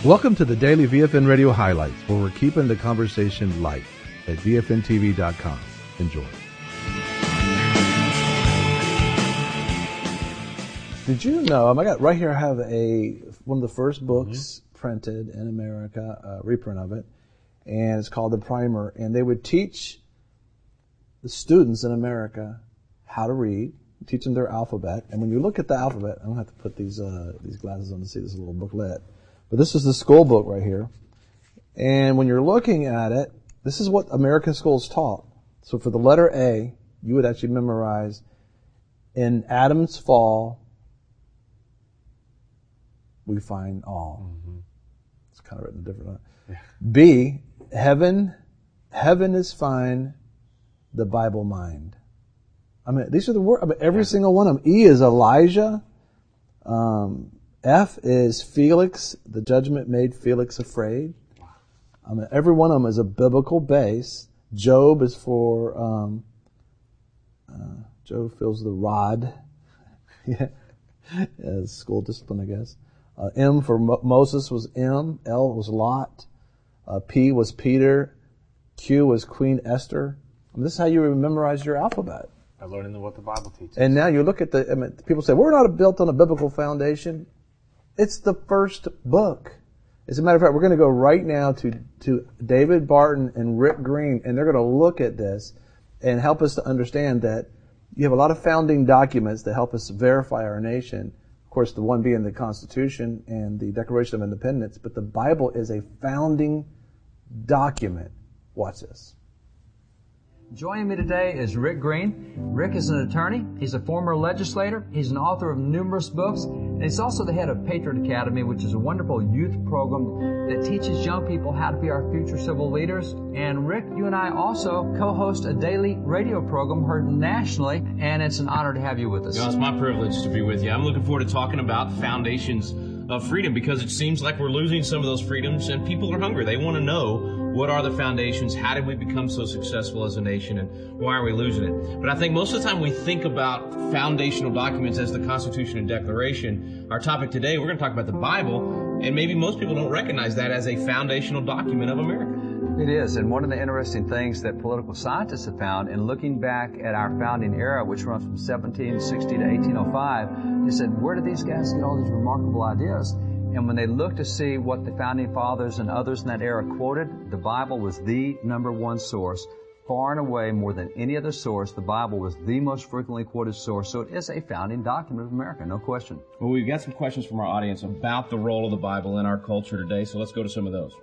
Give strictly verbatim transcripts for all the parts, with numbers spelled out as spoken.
Welcome to the Daily V F N Radio Highlights, where we're keeping the conversation light at V F N T V dot com. Enjoy. Did you know, I got right here, I have a one of the first books mm-hmm. printed in America, a reprint of it, and it's called The Primer, and they would teach the students in America how to read, teach them their alphabet, and when you look at the alphabet, I don't have to put these uh, these glasses on to see this little booklet, but this is the school book right here, and when you're looking at it, this is what American schools taught. So for the letter A, you would actually memorize, in Adam's fall, we find all. Mm-hmm. It's kind of written different. Yeah. B, heaven, heaven is fine, the Bible mind. I mean, these are the words. I mean, every yeah. single one of them. E is Elijah. Um, F is Felix. The judgment made Felix afraid. I mean, every one of them is a biblical base. Job is for um, uh, Job feels the rod. yeah, as school discipline, I guess. Uh, M for Mo- Moses was M. L was Lot. Uh, P was Peter. Q was Queen Esther. I mean, this is how you memorize your alphabet. By learning what the Bible teaches. And now you look at the, I mean, people say, we're not built on a biblical foundation. It's the first book. As a matter of fact, we're going to go right now to, to David Barton and Rick Green, and they're going to look at this and help us to understand that you have a lot of founding documents that help us verify our nation. Of course, the one being the Constitution and the Declaration of Independence, but the Bible is a founding document. Watch this. Joining me today is Rick Green. Rick is an attorney. He's a former legislator. He's an author of numerous books. And he's also the head of Patriot Academy, which is a wonderful youth program that teaches young people how to be our future civil leaders. And Rick, you and I also co-host a daily radio program heard nationally, and it's an honor to have you with us. You know, it's my privilege to be with you. I'm looking forward to talking about foundations of freedom, because it seems like we're losing some of those freedoms, and people are hungry. They want to know, what are the foundations? How did we become so successful as a nation, and why are we losing it? But I think most of the time we think about foundational documents as the Constitution and Declaration. Our topic today, we're going to talk about the Bible, and maybe most people don't recognize that as a foundational document of America. It is, and one of the interesting things that political scientists have found in looking back at our founding era, which runs from seventeen sixty to eighteen oh five, they said, where did these guys get all these remarkable ideas? And when they looked to see what the founding fathers and others in that era quoted, the Bible was the number one source. Far and away, more than any other source, the Bible was the most frequently quoted source. So it is a founding document of America, no question. Well, we've got some questions from our audience about the role of the Bible in our culture today, so let's go to some of those.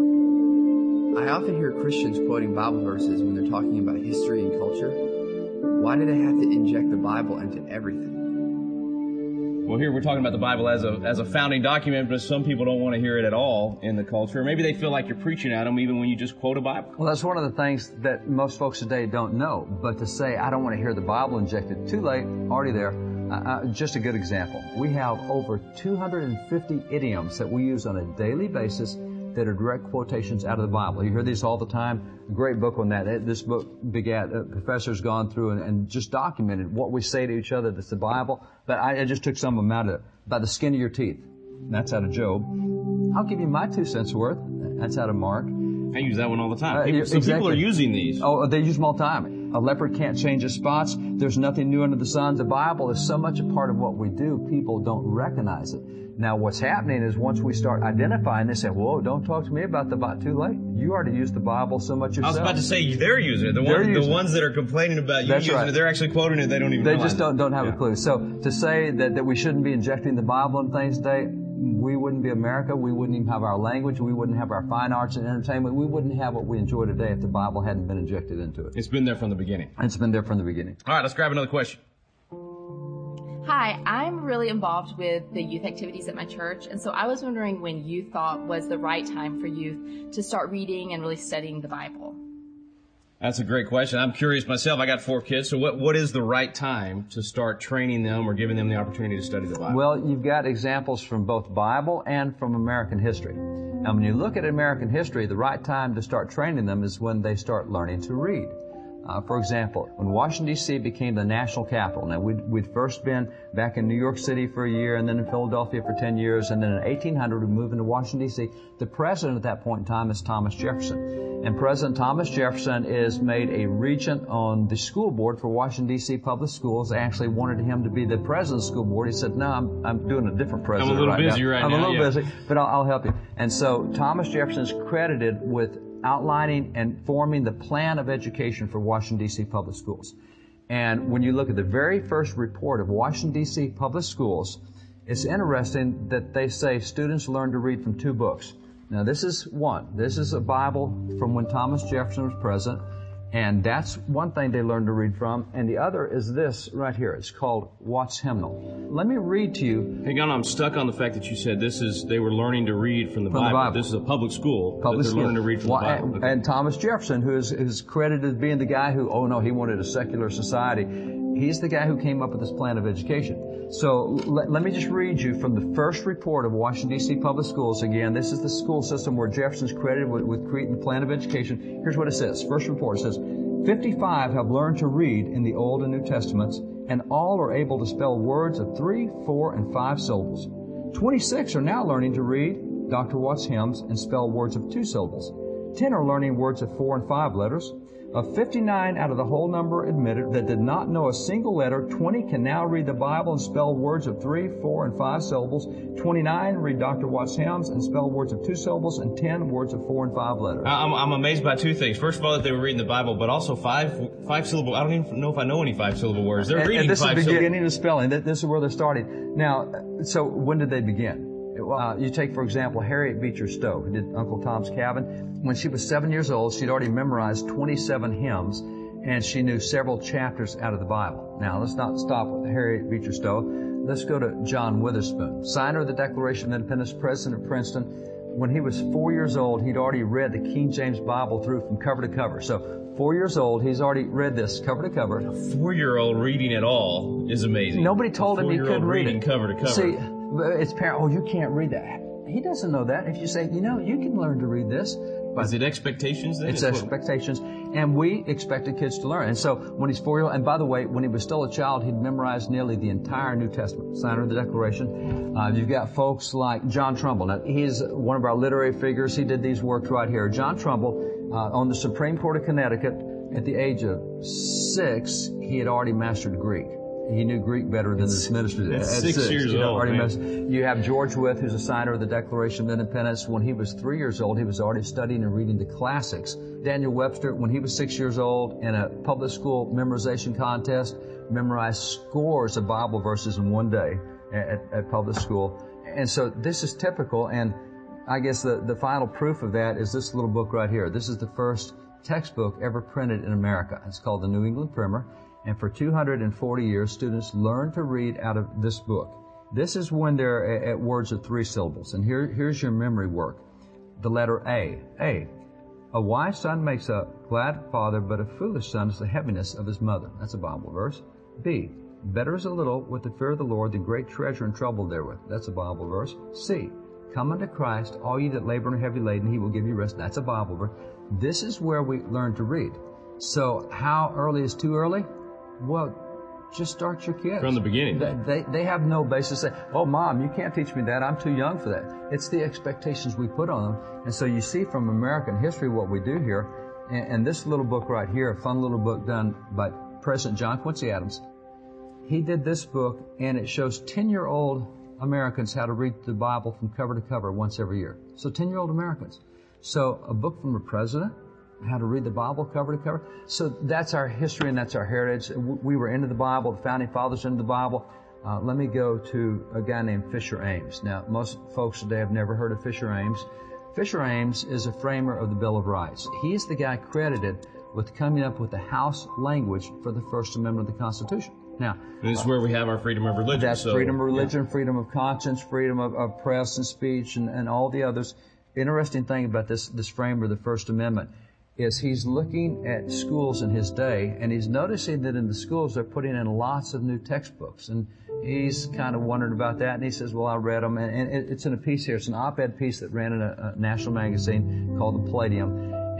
I often hear Christians quoting Bible verses when they're talking about history and culture. Why do they have to inject the Bible into everything? Well, here we're talking about the Bible as a as a founding document, but some people don't want to hear it at all in the culture. Maybe they feel like you're preaching at them even when you just quote a Bible. Well, that's one of the things that most folks today don't know. But to say, I don't want to hear the Bible injected, too late, already there. Uh, uh, just a good example. We have over two hundred fifty idioms that we use on a daily basis that are direct quotations out of the Bible. You hear these all the time. A great book on that. This book begat, a professor's gone through and, and just documented what we say to each other that's the Bible. But I, I just took some of them out of it. By the skin of your teeth. That's out of Job. I'll give you my two cents worth. That's out of Mark. I use that one all the time. People, uh, so exactly. people are using these. Oh, they use them all the time. A leopard can't change his spots. There's nothing new under the sun. The Bible is so much a part of what we do, people don't recognize it. Now, what's happening is once we start identifying, they say, whoa, don't talk to me about the Bible. Too late. You already used the Bible so much yourself. I was about to say, they're using it. The, one, using the ones that are complaining about you That's using right. it, they're actually quoting it. They don't even They realize just don't, don't have yeah. a clue. So to say that, that we shouldn't be injecting the Bible in things today, we wouldn't be America. We wouldn't even have our language. We wouldn't have our fine arts and entertainment. We wouldn't have what we enjoy today if the Bible hadn't been injected into it. It's been there from the beginning. It's been there from the beginning. All right, let's grab another question. Hi, I'm really involved with the youth activities at my church, and so I was wondering when you thought was the right time for youth to start reading and really studying the Bible. That's a great question. I'm curious myself. I got four kids, so what, what is the right time to start training them or giving them the opportunity to study the Bible? Well, you've got examples from both Bible and from American history. Now, when you look at American history, the right time to start training them is when they start learning to read. Uh, for example, when Washington, D C became the national capital, now we'd, we'd first been back in New York City for a year and then in Philadelphia for ten years, and then in eighteen hundred we moved into Washington, D C. The president at that point in time is Thomas Jefferson. And President Thomas Jefferson is made a regent on the school board for Washington, D C public schools. They actually wanted him to be the president of the school board. He said, no, I'm, I'm doing a different president I'm a little right busy now. right I'm now. I'm a little yeah. busy, but I'll, I'll help you. And so Thomas Jefferson is credited with outlining and forming the plan of education for Washington, D C public schools. And when you look at the very first report of Washington, D C public schools, it's interesting that they say students learn to read from two books. Now, this is one. This is a Bible from when Thomas Jefferson was president, and that's one thing they learned to read from. And the other is this right here. It's called Watts Hymnal. Let me read to you. Hang on, I'm stuck on the fact that you said this is they were learning to read from the, From the Bible. Bible. This is a public school. Public that they're school. learning to read from Well, the Bible. and, Okay. and Thomas Jefferson, who is, is credited as being the guy who, oh no, he wanted a secular society. He's the guy who came up with this plan of education. So let, let me just read you from the first report of Washington, D C public schools. Again, this is the school system where Jefferson's credited with, with creating the plan of education. Here's what it says. First report says, fifty-five have learned to read in the Old and New Testaments, and all are able to spell words of three, four, and five syllables. twenty-six are now learning to read Doctor Watts hymns and spell words of two syllables. ten are learning words of four and five letters. Of fifty-nine out of the whole number admitted that did not know a single letter, twenty can now read the Bible and spell words of three, four, and five syllables. twenty-nine read Doctor Watts hymns and spell words of two syllables, and ten words of four and five letters. I'm, I'm amazed by two things. First of all, that they were reading the Bible, but also five five syllable. I don't even know if I know any five syllable words. They're and, reading and this five is the syllable. beginning of spelling. This is where they're starting. Now, so when did they begin? Uh, you take, for example, Harriet Beecher Stowe, who did Uncle Tom's Cabin. When she was seven years old, she'd already memorized twenty-seven hymns, and she knew several chapters out of the Bible. Now, let's not stop with Harriet Beecher Stowe. Let's go to John Witherspoon, signer of the Declaration of Independence, president of Princeton. When he was four years old, he'd already read the King James Bible through from cover to cover. So, four years old, he's already read this cover to cover. A four-year-old reading it all is amazing. Nobody told him he couldn't read reading it. cover to cover. See, it's parent. Oh, you can't read that. He doesn't know that. If you say, you know, you can learn to read this. But is it expectations then? It's Is what- expectations. And we expected kids to learn. And so when he's four years old, and by the way, when he was still a child, he'd memorized nearly the entire New Testament, signer of the Declaration. Uh, you've got folks like John Trumbull. Now, he's one of our literary figures. He did these works right here. John Trumbull, uh, on the Supreme Court of Connecticut, at the age of six, he had already mastered Greek. He knew Greek better than his minister did. At At six years you know, old, already man. mastered- You have George Wythe, who's a signer of the Declaration of Independence. When he was three years old, he was already studying and reading the classics. Daniel Webster, when he was six years old, in a public school memorization contest, memorized scores of Bible verses in one day at, at public school. And so this is typical, and I guess the, the final proof of that is this little book right here. This is the first textbook ever printed in America. It's called the New England Primer. And for two hundred forty years, students learn to read out of this book. This is when they're at, at words of three syllables. And here, here's your memory work. The letter A. A. A wise son makes a glad father, but a foolish son is the heaviness of his mother. That's a Bible verse. B. Better is a little with the fear of the Lord than great treasure and trouble therewith. That's a Bible verse. C. Come unto Christ, all ye that labor and are heavy laden, he will give you rest. That's a Bible verse. This is where we learn to read. So how early is too early? Well, just start your kids. From the beginning. They, they, they have no basis to say, oh, Mom, you can't teach me that. I'm too young for that. It's the expectations we put on them. And so you see from American history what we do here. And, and this little book right here, a fun little book done by President John Quincy Adams. He did this book, and it shows ten-year-old Americans how to read the Bible from cover to cover once every year. So ten-year-old Americans. So a book from a president, how to read the Bible cover to cover. So that's our history and that's our heritage. We were into the Bible, the Founding Fathers into the Bible. Uh, let me go to a guy named Fisher Ames. Now, most folks today have never heard of Fisher Ames. Fisher Ames is a framer of the Bill of Rights. He is the guy credited with coming up with the House language for the First Amendment of the Constitution. Now, this is where we have our freedom of religion. that's so, freedom of religion, yeah. freedom of conscience, freedom of, of press and speech, and, and all the others. Interesting thing about this, this framer of the First Amendment is he's looking at schools in his day, and he's noticing that in the schools they're putting in lots of new textbooks. And he's kind of wondering about that, and he says, well, I read them. And, and it's in a piece here. It's an op-ed piece that ran in a, a national magazine called The Palladium.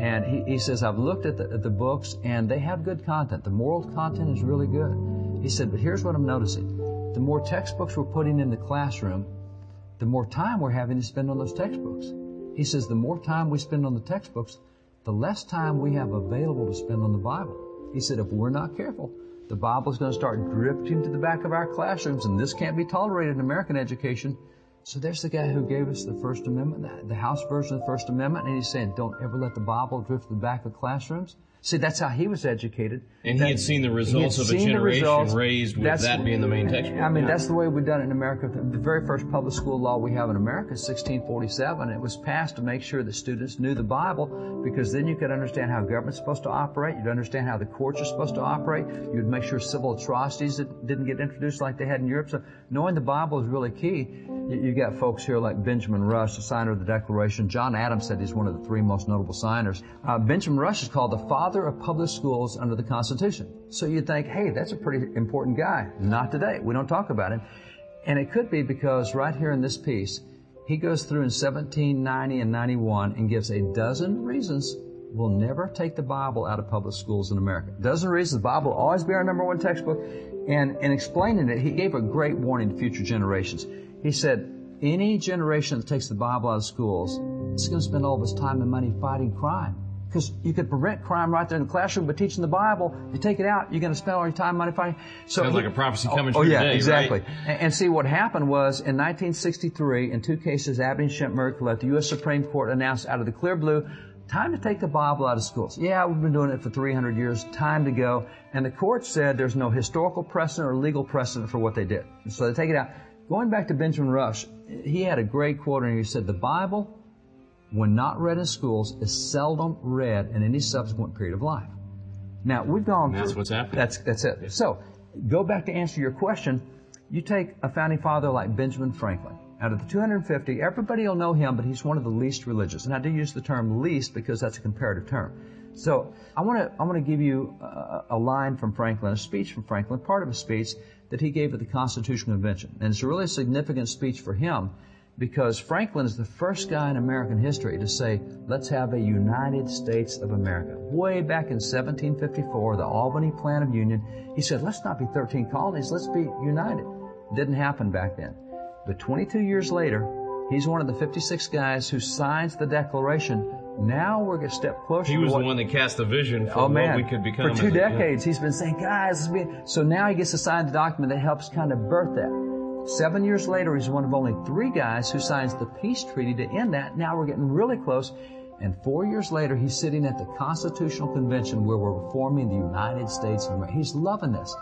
And he, he says, I've looked at the, at the books, and they have good content. The moral content is really good. He said, but here's what I'm noticing. The more textbooks we're putting in the classroom, the more time we're having to spend on those textbooks. He says, the more time we spend on the textbooks, the less time we have available to spend on the Bible. He said, if we're not careful, the Bible is going to start drifting to the back of our classrooms, and this can't be tolerated in American education. So there's the guy who gave us the First Amendment, the House version of the First Amendment, and he's saying, don't ever let the Bible drift to the back of classrooms. See, that's how he was educated. And that, he had seen the results of a generation results. raised with that's, that being the main textbook. I mean, yeah. that's the way we've done it in America. The very first public school law we have in America is sixteen forty-seven. It was passed to make sure that students knew the Bible, because then you could understand how government's supposed to operate. You'd understand how the courts are supposed to operate. You'd make sure civil atrocities didn't get introduced like they had in Europe. So knowing the Bible is really key. You got folks here like Benjamin Rush, the signer of the Declaration. John Adams said he's one of the three most notable signers. Uh, Benjamin Rush is called the father of public schools under the Constitution. So you'd think, hey, that's a pretty important guy. Not today. We don't talk about him. And it could be because right here in this piece, he goes through in seventeen ninety and ninety-one and gives a dozen reasons we'll never take the Bible out of public schools in America. A dozen reasons the Bible will always be our number one textbook. And in explaining it, he gave a great warning to future generations. He said, any generation that takes the Bible out of schools is going to spend all of its time and money fighting crime. Because you could prevent crime right there in the classroom by teaching the Bible. You take it out, you're going to spend all your time, money fighting. So Sounds he, like a prophecy coming oh, true oh, yeah, today, exactly. Right? And, and see, what happened was, in nineteen sixty-three, in two cases, Abbey and Schempp Collette, the U S Supreme Court announced out of the clear blue, time to take the Bible out of schools. Yeah, we've been doing it for three hundred years. Time to go. And the court said there's no historical precedent or legal precedent for what they did. So they take it out. Going back to Benjamin Rush, he had a great quote, and he said, the Bible, when not read in schools, is seldom read in any subsequent period of life. Now, we've gone That's through, what's happening. That's, that's it. Yeah. So, go back to answer your question. You take a founding father like Benjamin Franklin. Out of the two hundred fifty, everybody will know him, but he's one of the least religious. And I do use the term least because that's a comparative term. So, I want to I want to give you a, a line from Franklin, a speech from Franklin, part of a speech that he gave at the Constitutional Convention. And it's a really significant speech for him, because Franklin is the first guy in American history to say, let's have a United States of America. Way back in seventeen fifty-four, the Albany Plan of Union, he said, let's not be thirteen colonies, let's be united. Didn't happen back then. But twenty-two years later, he's one of the fifty-six guys who signs the Declaration. Now we're going to step closer. He was to what, the one that cast the vision for oh, man. what we could become. For two as decades, a, yeah. he's been saying, guys, let's be... So now he gets to sign the document that helps kind of birth that. Seven years later, he's one of only three guys who signs the peace treaty to end that. Now we're getting really close. And four years later, he's sitting at the Constitutional Convention where we're forming the United States of America. He's loving this,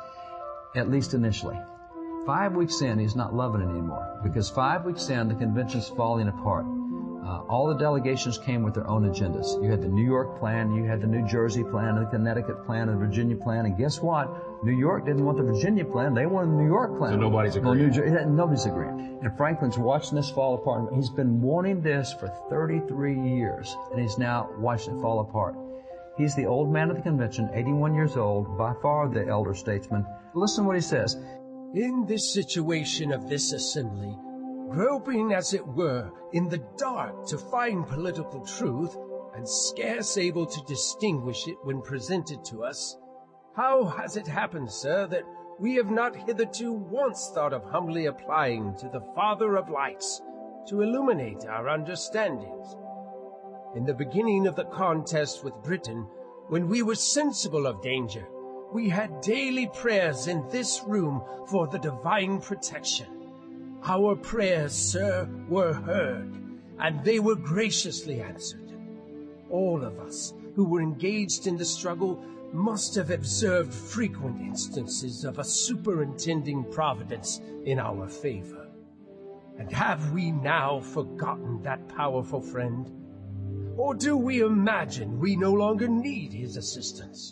at least initially. Five weeks in, he's not loving it anymore, because five weeks in, the convention's falling apart. Uh, all the delegations came with their own agendas. You had the New York plan, you had the New Jersey plan, the Connecticut plan, the Virginia plan, and guess what? New York didn't want the Virginia plan, they wanted the New York plan. So nobody's agreeing. No, New Jer- nobody's agreeing. And Franklin's watching this fall apart. He's been wanting this for thirty-three years, and he's now watching it fall apart. He's the old man of the convention, eighty-one years old, by far the elder statesman. Listen to what he says. In this situation of this assembly, groping as it were in the dark to find political truth, and scarce able to distinguish it when presented to us, how has it happened, sir, that we have not hitherto once thought of humbly applying to the Father of lights to illuminate our understandings? In the beginning of the contest with Britain, when we were sensible of danger, we had daily prayers in this room for the divine protection. Our prayers, sir, were heard, and they were graciously answered. All of us who were engaged in the struggle must have observed frequent instances of a superintending providence in our favor. And have we now forgotten that powerful friend? Or do we imagine we no longer need his assistance?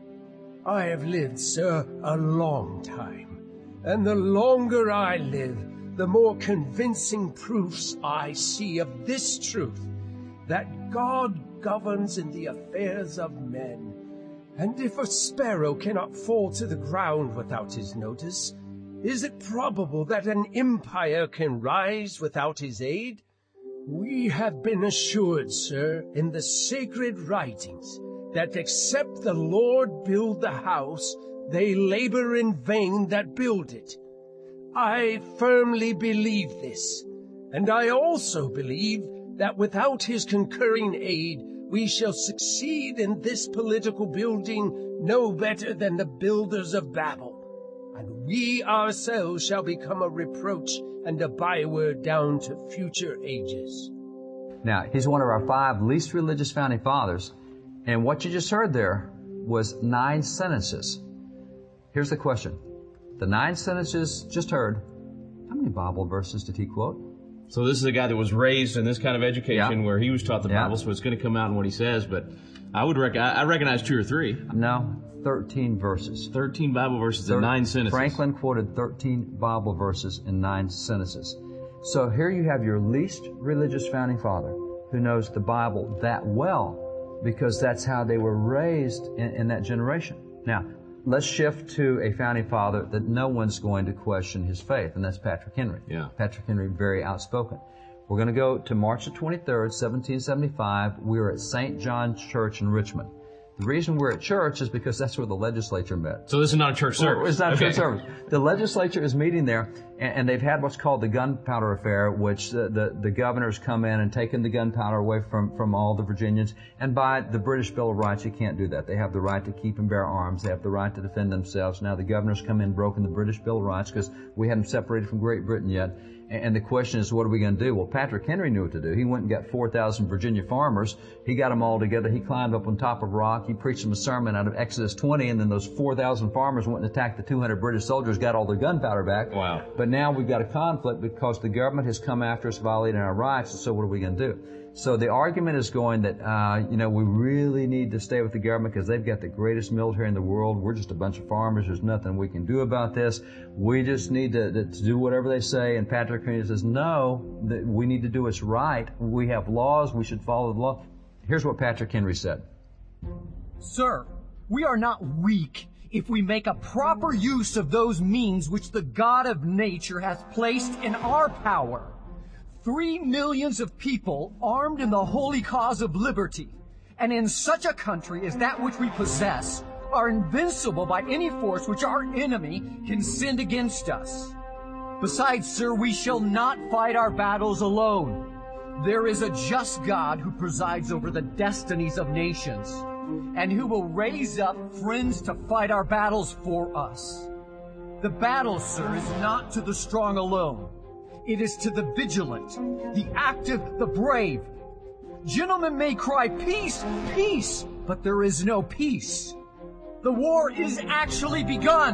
I have lived, sir, a long time, and the longer I live, the more convincing proofs I see of this truth, that God governs in the affairs of men. And if a sparrow cannot fall to the ground without his notice, is it probable that an empire can rise without his aid? We have been assured, sir, in the sacred writings, that except the Lord build the house, they labor in vain that build it. I firmly believe this, and I also believe that without his concurring aid, we shall succeed in this political building no better than the builders of Babel, and we ourselves shall become a reproach and a byword down to future ages. Now, he's one of our five least religious founding fathers, and what you just heard there was nine sentences. Here's the question. The nine sentences just heard, how many Bible verses did he quote? So this is a guy that was raised in this kind of education Yeah. where he was taught the Yeah. Bible, so it's going to come out in what he says, but I would rec- I I recognize two or three. No, thirteen verses. thirteen Bible verses in Thir- nine sentences. Franklin quoted thirteen Bible verses in nine sentences. So here you have your least religious founding father who knows the Bible that well because that's how they were raised in, in that generation. Now, let's shift to a founding father that no one's going to question his faith, and that's Patrick Henry. Yeah. Patrick Henry, very outspoken. We're going to go to March the twenty-third, seventeen seventy-five. We were at Saint John's Church in Richmond. The reason we're at church is because that's where the legislature met. So this is not a church service. It's not a Okay. church service. The legislature is meeting there, and, and they've had what's called the gunpowder affair, which the, the, the governors come in and taken the gunpowder away from, from all the Virginians. And by the British Bill of Rights, you can't do that. They have the right to keep and bear arms. They have the right to defend themselves. Now the governors come in, broken the British Bill of Rights because we hadn't separated from Great Britain yet. And the question is, what are we going to do? Well, Patrick Henry knew what to do. He went and got four thousand Virginia farmers. He got them all together. He climbed up on top of a rock. He preached them a sermon out of Exodus twenty, and then those four thousand farmers went and attacked the two hundred British soldiers, got all their gunpowder back. Wow. But now we've got a conflict because the government has come after us, violating our rights, and so what are we going to do? So the argument is going that, uh, you know, we really need to stay with the government because they've got the greatest military in the world. We're just a bunch of farmers. There's nothing we can do about this. We just need to, to, to do whatever they say. And Patrick Henry says, no, that we need to do what's right. We have laws. We should follow the law. Here's what Patrick Henry said. Sir, we are not weak if we make a proper use of those means which the God of nature hath placed in our power. Three millions of people armed in the holy cause of liberty, and in such a country as that which we possess, are invincible by any force which our enemy can send against us. Besides, sir, we shall not fight our battles alone. There is a just God who presides over the destinies of nations, and who will raise up friends to fight our battles for us. The battle, sir, is not to the strong alone. It is to the vigilant, the active, the brave. Gentlemen may cry, peace, peace, but there is no peace. The war is actually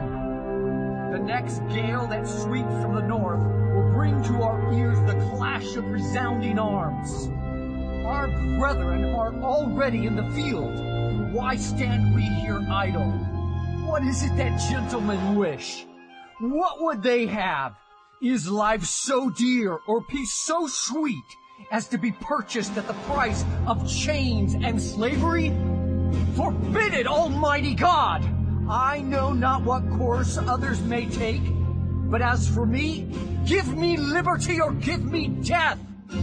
begun. The next gale that sweeps from the north will bring to our ears the clash of resounding arms. Our brethren are already in the field. Why stand we here idle? What is it that gentlemen wish? What would they have? Is life so dear or peace so sweet as to be purchased at the price of chains and slavery? Forbid it, Almighty God! I know not what course others may take, but as for me, give me liberty or give me death!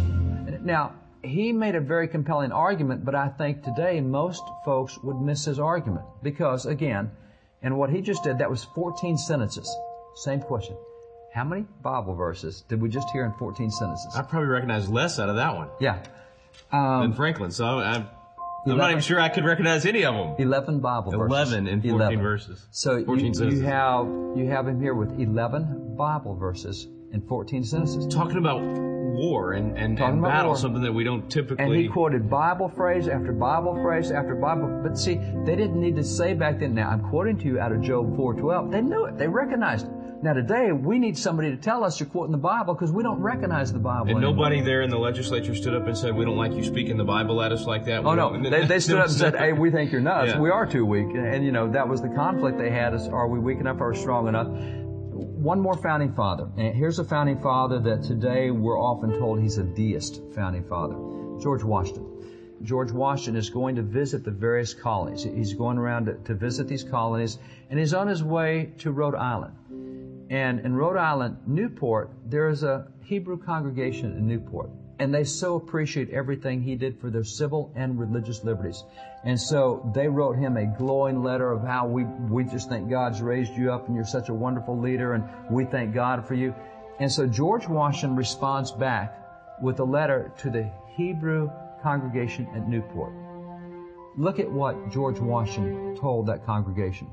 Now, he made a very compelling argument, but I think today most folks would miss his argument because, again, and what he just did, that was fourteen sentences. Same question. How many Bible verses did we just hear in fourteen sentences? I probably recognize less out of that one Yeah. Um, than Franklin, so I'm, I'm not eleven even sure I could recognize any of them. eleven Bible verses. eleven in fourteen eleven. verses. So fourteen you, sentences. you have you have him here with eleven Bible verses in fourteen sentences. Talking about war and, and, Talking and about battle, war. something that we don't typically... And he quoted Bible phrase after Bible phrase after Bible. But see, they didn't need to say back then, now I'm quoting to you out of Job four twelve. They knew it. They recognized it. Now today, we need somebody to tell us you're quoting the Bible because we don't recognize the Bible And anymore. nobody there in the legislature stood up and said, we don't like you speaking the Bible at us like that. Oh We no, don't- they, they stood up and said, hey, we think you're nuts. Yeah. We are too weak. And, and, you know, that was the conflict they had is, are we weak enough or strong enough? One more founding father. And here's a founding father that today we're often told he's a deist founding father. George Washington. George Washington is going to visit the various colonies. He's going around to, to visit these colonies, and he's on his way to Rhode Island. And in Rhode Island, Newport, there is a Hebrew congregation in Newport. And they so appreciate everything he did for their civil and religious liberties. And so they wrote him a glowing letter of how we, we just think God's raised you up and you're such a wonderful leader and we thank God for you. And so George Washington responds back with a letter to the Hebrew congregation at Newport. Look at what George Washington told that congregation.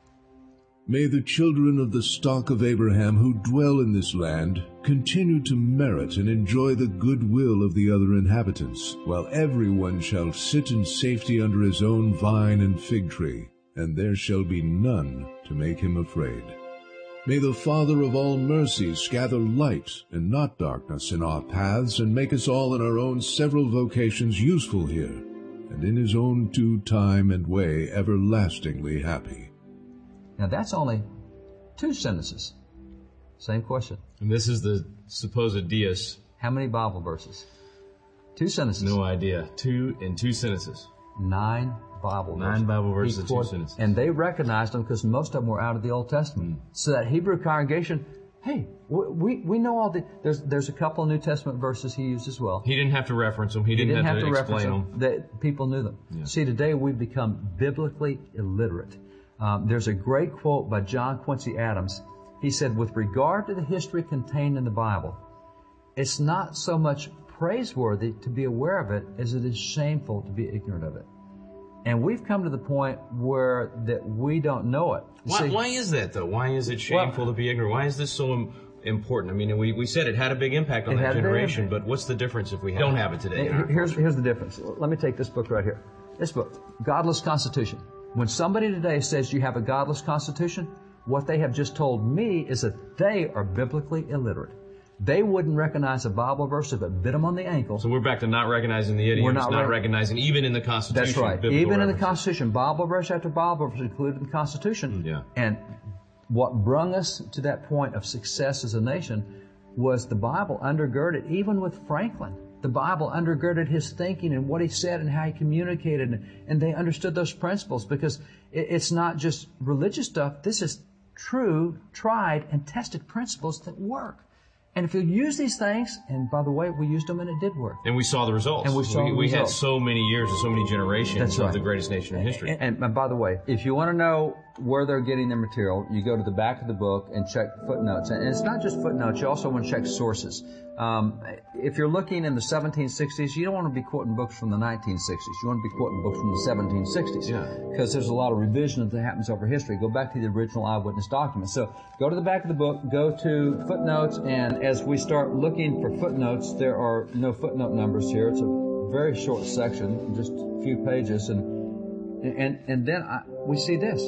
May the children of the stock of Abraham who dwell in this land continue to merit and enjoy the goodwill of the other inhabitants, while everyone shall sit in safety under his own vine and fig tree, and there shall be none to make him afraid. May the Father of all mercies gather light and not darkness in our paths, and make us all in our own several vocations useful here, and in his own due time and way everlastingly happy. Now that's only two sentences. Same question. And this is the supposed deist. How many Bible verses? Two sentences. No idea. Two in two sentences. Nine Bible verses. Nine Bible verses in two sentences. And they recognized them because most of them were out of the Old Testament. Mm. So that Hebrew congregation, hey, we we know all the, there's there's a couple of New Testament verses he used as well. He didn't have to reference them. He didn't, he didn't have, have to, to explain reference them. them. That people knew them. Yeah. See, today we've become biblically illiterate. Um, there's a great quote by John Quincy Adams. He said, with regard to the history contained in the Bible, it's not so much praiseworthy to be aware of it as it is shameful to be ignorant of it. And we've come to the point where that we don't know it. Why, See, why is that, though? Why is it shameful well, to be ignorant? Why is this so important? I mean, we, we said it had a big impact on that generation, but what's the difference if we don't have it today? Here's, here's the difference. Let me take this book right here. This book, Godless Constitution. When somebody today says you have a godless constitution, what they have just told me is that they are biblically illiterate. They wouldn't recognize a Bible verse if it bit them on the ankle. So we're back to not recognizing the idioms, we're not, not rec- recognizing even in the Constitution. That's right. Even in the Constitution, Bible verse after Bible verse included in the Constitution. Yeah. And what brung us to that point of success as a nation was the Bible undergirded, even with Franklin. The Bible undergirded his thinking and what he said and how he communicated, and they understood those principles because it's not just religious stuff. This is true, tried, and tested principles that work. And if you use these things, and by the way, we used them and it did work. And we saw the results. And we saw we, the we results. had so many years and so many generations That's right. of the greatest nation in history. And, and, and by the way, if you want to know where they're getting their material, you go to the back of the book and check footnotes. And it's not just footnotes, you also want to check sources. Um, if you're looking in the seventeen sixties, you don't want to be quoting books from the nineteen sixties. You want to be quoting books from the seventeen sixties. Yeah. Because there's a lot of revision that happens over history. Go back to the original eyewitness documents. So go to the back of the book, go to footnotes, and as we start looking for footnotes, there are no footnote numbers here. It's a very short section, just a few pages, and and and then I, we see this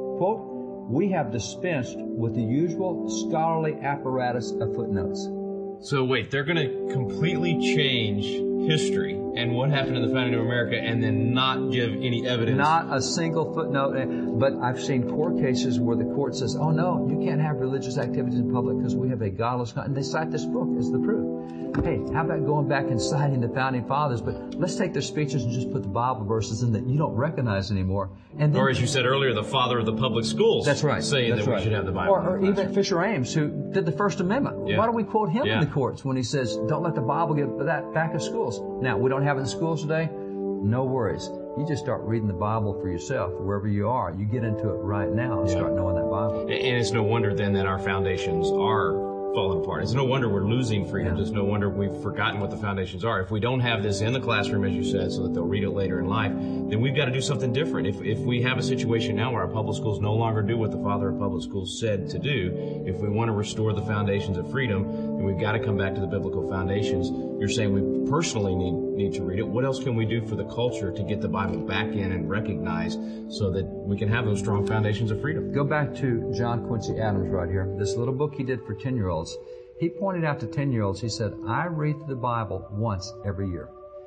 quote: "We have dispensed with the usual scholarly apparatus of footnotes." So wait, they're going to completely change history and what happened in the founding of America and then not give any evidence? Not a single footnote. But I've seen court cases where the court says, oh no, you can't have religious activities in public because we have a godless con-. And they cite this book as the proof. Hey, how about going back and citing the founding fathers, but let's take their speeches and just put the Bible verses in that you don't recognize anymore. And then, or as you said earlier, the father of the public schools. That's right. Saying that's that right. we should have the Bible. Or, or even Fisher Ames, who did the First Amendment. Yeah. Why do we quote him yeah. in the courts when he says, don't let the Bible get that back in schools? Now, we don't have it in schools today. No worries. You just start reading the Bible for yourself, wherever you are. You get into it right now and yeah. start knowing that Bible. And it's no wonder then that our foundations are falling apart. It's no wonder we're losing freedom. Yeah. It's no wonder we've forgotten what the foundations are. If we don't have this in the classroom, as you said, so that they'll read it later in life, then we've got to do something different. If if we have a situation now where our public schools no longer do what the father of public schools said to do, if we want to restore the foundations of freedom, then we've got to come back to the biblical foundations. You're saying we personally need need to read it. What else can we do for the culture to get the Bible back in and recognized so that we can have those strong foundations of freedom? Go back to John Quincy Adams right here. This little book he did for ten-year-olds. He pointed out to ten-year-olds, he said, I read the Bible once every year.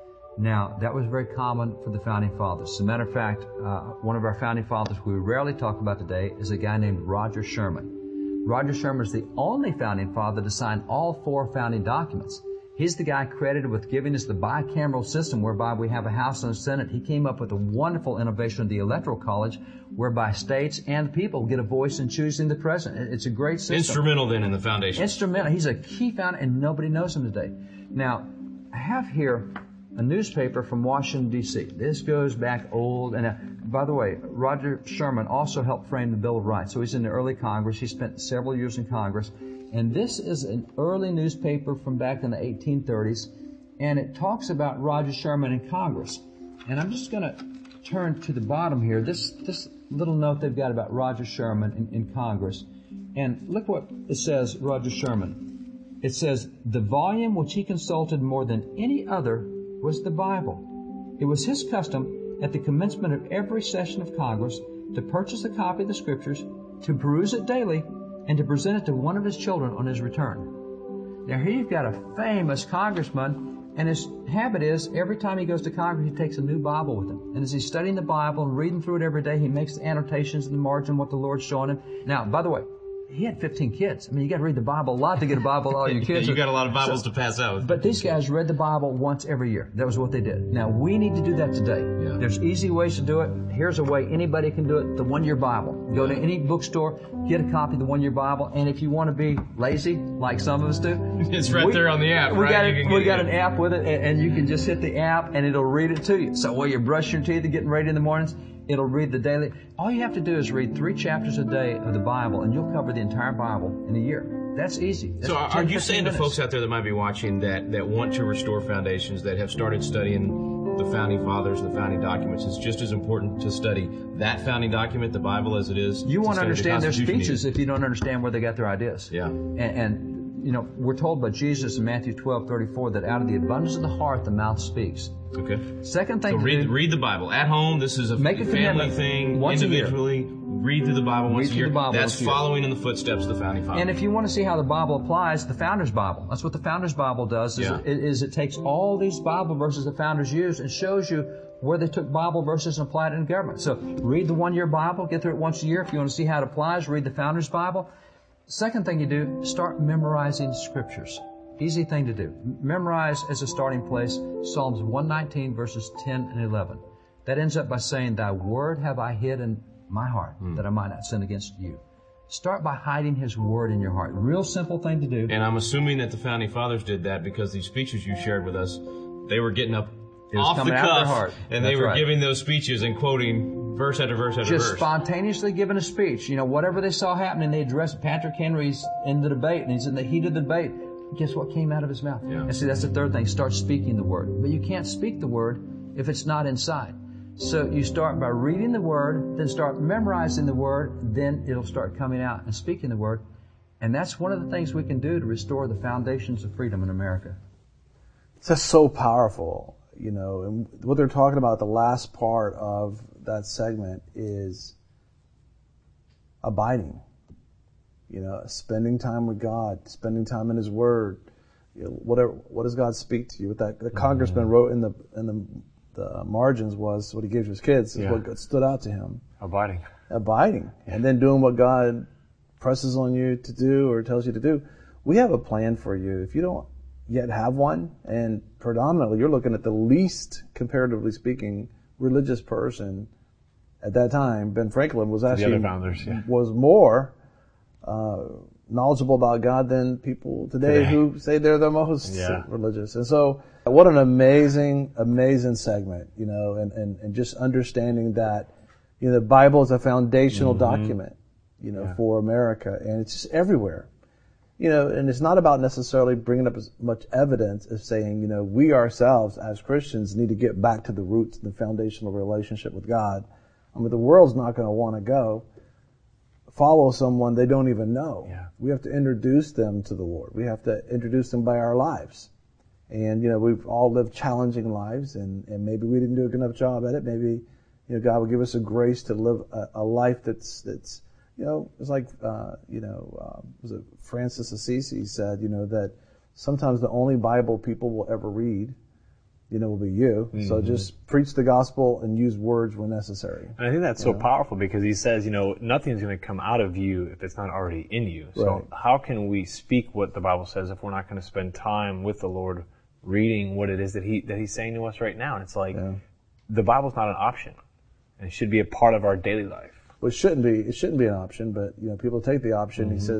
Now, that was very common for the Founding Fathers. As a matter of fact, uh, one of our Founding Fathers we rarely talk about today is a guy named Roger Sherman. Roger Sherman is the only Founding Father to sign all four founding documents. He's the guy credited with giving us the bicameral system whereby we have a House and a Senate. He came up with a wonderful innovation of the Electoral College whereby states and people get a voice in choosing the president. It's a great system. Instrumental then in the foundation. Instrumental. He's a key founder and nobody knows him today. Now, I have here a newspaper from Washington, D C This goes back old. And uh, by the way, Roger Sherman also helped frame the Bill of Rights. So he's in the early Congress. He spent several years in Congress. And this is an early newspaper from back in the eighteen thirties. And it talks about Roger Sherman in Congress. And I'm just going to turn to the bottom here. This this little note they've got about Roger Sherman in, in Congress. And look what it says, Roger Sherman. It says, the volume which he consulted more than any other was the Bible. It was his custom at the commencement of every session of Congress to purchase a copy of the Scriptures, to peruse it daily, and to present it to one of his children on his return. Now here you've got a famous congressman, and his habit is every time he goes to Congress, he takes a new Bible with him. And as he's studying the Bible and reading through it every day, he makes annotations in the margin what the Lord's showing him. Now, by the way, he had fifteen kids. I mean, you got to read the Bible a lot to get a Bible to all your kids. You got a lot of Bibles so, to pass out. But these guys read the Bible once every year. That was what they did. Now, we need to do that today. Yeah. There's easy ways to do it. Here's a way anybody can do it, the one-year Bible. Go to any bookstore, get a copy of the one-year Bible, and if you want to be lazy, like some of us do, it's right we, there on the app, we right? Got it, we got an app with it, and, and you can just hit the app, and it'll read it to you. So while you're brushing your teeth and getting ready in the mornings, it'll read the daily. All you have to do is read three chapters a day of the Bible, and you'll cover the entire Bible in a year. That's easy. That's so are ten, you saying minutes. to folks out there that might be watching that, that want to restore foundations, that have started studying the Founding Fathers, the founding documents, it's just as important to study that founding document, the Bible, as it is You to won't study understand the their Constitution speeches either. if you don't understand where they got their ideas. Yeah. And, and you know, we're told by Jesus in Matthew twelve thirty-four that out of the abundance of the heart, the mouth speaks. Okay. Second thing So to read, do, read the Bible. At home, this is a Make a family commitment thing, once a year. individually. Read through the Bible once Read a through year. the Bible That's once a year. following in the footsteps of the Founding Fathers. And if you want to see how the Bible applies, the Founder's Bible. That's what the Founder's Bible does, is, Yeah. it, is it takes all these Bible verses the Founders used and shows you where they took Bible verses and applied it in government. So read the one-year Bible, get through it once a year. If you want to see how it applies, read the Founder's Bible. Second thing you do, start memorizing Scriptures. Easy thing to do. Memorize as a starting place Psalms one nineteen verses ten and eleven. That ends up by saying, Thy word have I hid in my heart, Hmm. that I might not sin against you. Start by hiding His Word in your heart. Real simple thing to do. And I'm assuming that the Founding Fathers did that because these speeches you shared with us, they were getting up It was off the coming out of cuff, their heart. and they That's were right. giving those speeches and quoting verse after verse after Just verse. spontaneously giving a speech. You know, whatever they saw happening, they addressed Patrick Henry's in the debate, and he's in the heat of the debate. Guess what came out of his mouth? Yeah. And see, that's the third thing. Start speaking the Word. But you can't speak the Word if it's not inside. So you start by reading the Word, then start memorizing the Word, then it'll start coming out and speaking the Word. And that's one of the things we can do to restore the foundations of freedom in America. It's just so powerful, you know, and what they're talking about, the last part of that segment is abiding, you know, spending time with God, spending time in His Word, you know, whatever, what does God speak to you? What that, the congressman wrote in the, in the, the margins was what he gave to his kids, is Yeah. what stood out to him. Abiding. Abiding. And then doing what God presses on you to do or tells you to do. We have a plan for you. If you don't yet have one, and predominantly you're looking at the least, comparatively speaking, religious person at that time, Ben Franklin was actually other founders, yeah. was more uh, knowledgeable about God than people today, Today. who say they're the most Yeah. religious. And so what an amazing, amazing segment, you know, and, and, and just understanding that, you know, the Bible is a foundational Mm-hmm. document, you know, for America, and it's just everywhere. You know, and it's not about necessarily bringing up as much evidence as saying, you know, we ourselves as Christians need to get back to the roots and the foundational relationship with God. I mean, the world's not going to want to go follow someone they don't even know. Yeah. We have to introduce them to the Lord. We have to introduce them by our lives. And, you know, we've all lived challenging lives, and, and maybe we didn't do a good enough job at it. Maybe, you know, God will give us a grace to live a, a life that's, that's, you know, it's like, uh, you know, uh, was it Francis Assisi said, you know, that sometimes the only Bible people will ever read, you know, will be you. Mm-hmm. So just preach the gospel and use words when necessary. And I think that's so know? powerful because he says, you know, nothing's going to come out of you if it's not already in you. So Right. how can we speak what the Bible says if we're not going to spend time with the Lord reading what it is that he that he's saying to us right now? And it's like, Yeah. the Bible's not an option. And it should be a part of our daily life. Well, it shouldn't be. It shouldn't be an option, but you know, people take the option. Mm-hmm. He says,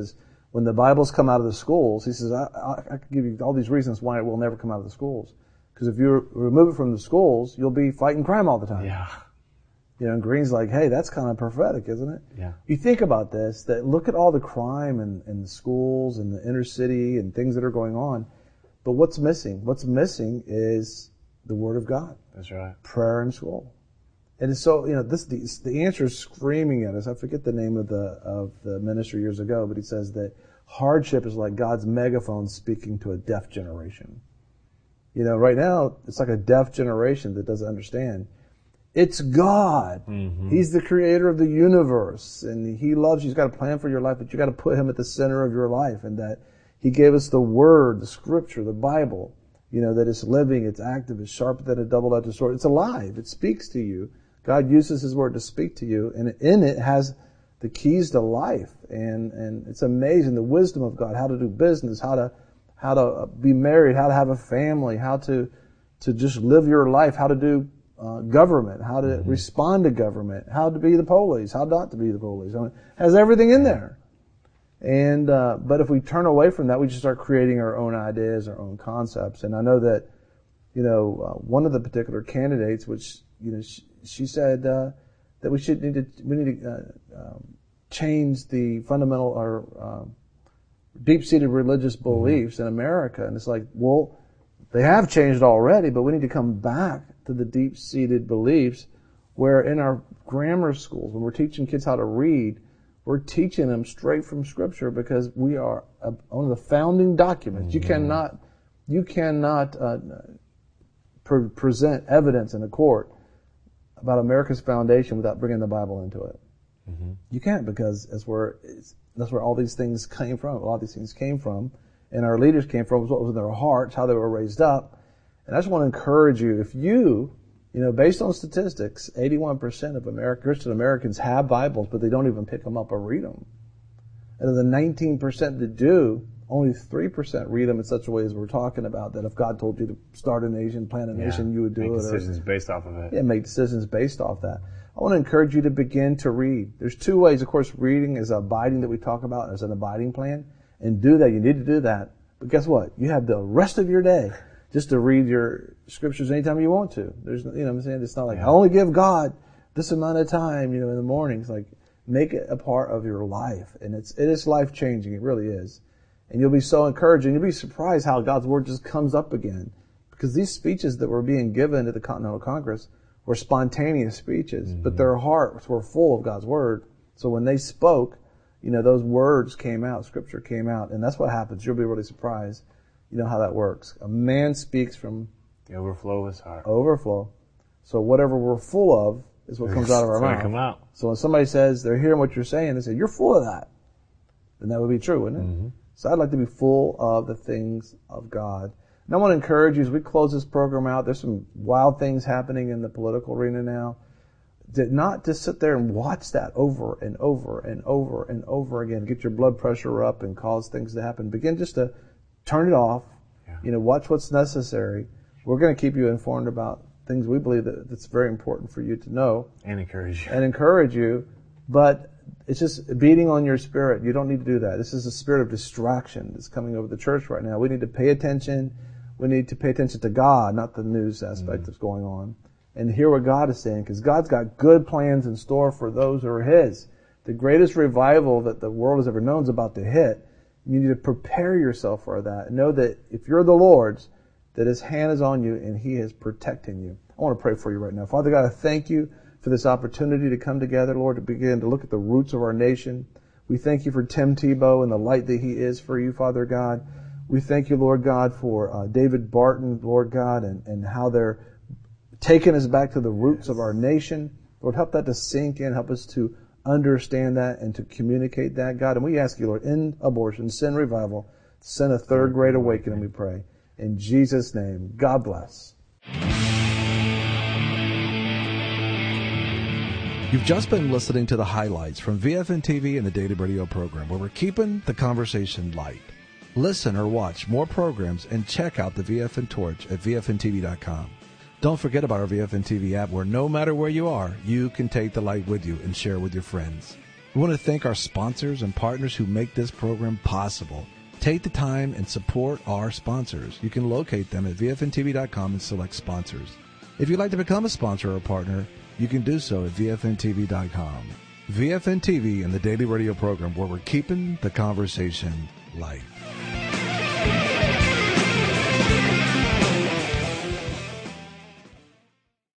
when the Bible's come out of the schools, he says, I, I, I could give you all these reasons why it will never come out of the schools. Because if you remove it from the schools, you'll be fighting crime all the time. Yeah. You know, and Green's like, hey, that's kind of prophetic, isn't it? Yeah. You think about this, that look at all the crime in, in the schools and the inner city and things that are going on. But what's missing? What's missing is the Word of God. That's right. Prayer in school. And it's so, you know, this the, the answer is screaming at us. I forget the name of the of the minister years ago, but he says that hardship is like God's megaphone speaking to a deaf generation. You know, right now, it's like a deaf generation that doesn't understand. It's God. Mm-hmm. He's the creator of the universe, and He loves you. He's got a plan for your life, but you got to put Him at the center of your life, and that He gave us the Word, the Scripture, the Bible, you know, that it's living, it's active, it's sharper than a double-edged sword. It's alive. It speaks to you. God uses His Word to speak to you, and in it has the keys to life, and, and it's amazing, the wisdom of God, how to do business, how to how to be married, how to have a family, how to to just live your life, how to do uh, government, how to mm-hmm. respond to government, how to be the police, how not to be the police. I mean, it has everything in there. And uh, but if we turn away from that, we just start creating our own ideas, our own concepts. And I know that, you know, uh, one of the particular candidates, which you know, she, she said uh, that we should need to we need to uh, um, change the fundamental or uh, deep-seated religious beliefs mm-hmm. in America. And it's like, well, they have changed already, but we need to come back to the deep-seated beliefs where in our grammar schools, when we're teaching kids how to read, we're teaching them straight from Scripture, because we are a, one of the founding documents. Mm-hmm. You cannot, you cannot uh, pre- present evidence in a court about America's foundation without bringing the Bible into it. Mm-hmm. You can't, because that's where it's, that's where all these things came from. A lot of these things came from, and our leaders came from what was in their hearts, how they were raised up. And I just want to encourage you, if you, you know, based on statistics, eighty-one percent of American, Christian Americans have Bibles, but they don't even pick them up or read them. And of the nineteen percent that do, only three percent read them in such a way as we're talking about, that if God told you to start a nation, plant a yeah, nation, you would do make it. Make decisions or, based off of it. Yeah, make decisions based off that. I want to encourage you to begin to read. There's two ways, of course. Reading is abiding that we talk about as an abiding plan. And do that. You need to do that. But guess what? You have the rest of your day just to read your scriptures anytime you want to. There's, you know what I'm saying? It's not like, yeah. I only give God this amount of time, you know, in the mornings. Like, make it a part of your life. And it's, it is life changing. It really is. And you'll be so encouraged, and you'll be surprised how God's Word just comes up again. Because these speeches that were being given at the Continental Congress were spontaneous speeches, mm-hmm. but their hearts were full of God's Word. So when they spoke, you know, those words came out, Scripture came out, and that's what happens. You'll be really surprised, you know, how that works. A man speaks from the overflow of his heart. Overflow. So whatever we're full of is what comes out of our mouth. Come out. So when somebody says they're hearing what you're saying, they say, you're full of that. Then that would be true, wouldn't it? Mm-hmm. So I'd like to be full of the things of God. And I want to encourage you as we close this program out. There's some wild things happening in the political arena now. That not just sit there and watch that over and over and over and over again. Get your blood pressure up and cause things to happen. Begin just to turn it off. Yeah. You know, watch what's necessary. We're going to keep you informed about things we believe that that's very important for you to know. And encourage you. And encourage you. But it's just beating on your spirit. You don't need to do that. This is a spirit of distraction that's coming over the church right now. We need to pay attention. We need to pay attention to God, not the news aspect mm-hmm. that's going on. And hear what God is saying, because God's got good plans in store for those who are His. The greatest revival that the world has ever known is about to hit. You need to prepare yourself for that. And know that if you're the Lord's, that His hand is on you and He is protecting you. I want to pray for you right now. Father God, I thank you for this opportunity to come together, Lord, to begin to look at the roots of our nation. We thank you for Tim Tebow and the light that he is for you, Father God. We thank you, Lord God, for uh, David Barton, Lord God, and, and how they're taking us back to the roots of our nation. Lord, help that to sink in. Help us to understand that and to communicate that, God. And we ask you, Lord, end abortion, send revival, send a third great awakening, we pray. In Jesus' name, God bless. You've just been listening to the highlights from V F N T V and the Daily Radio program, where we're keeping the conversation light. Listen or watch more programs and check out the V F N Torch at V F N T V dot com. Don't forget about our V F N T V app, where no matter where you are, you can take the light with you and share with your friends. We want to thank our sponsors and partners who make this program possible. Take the time and support our sponsors. You can locate them at V F N T V dot com and select sponsors. If you'd like to become a sponsor or a partner, you can do so at V F N T V dot com. V F N T V and the Daily Radio program, where we're keeping the conversation light.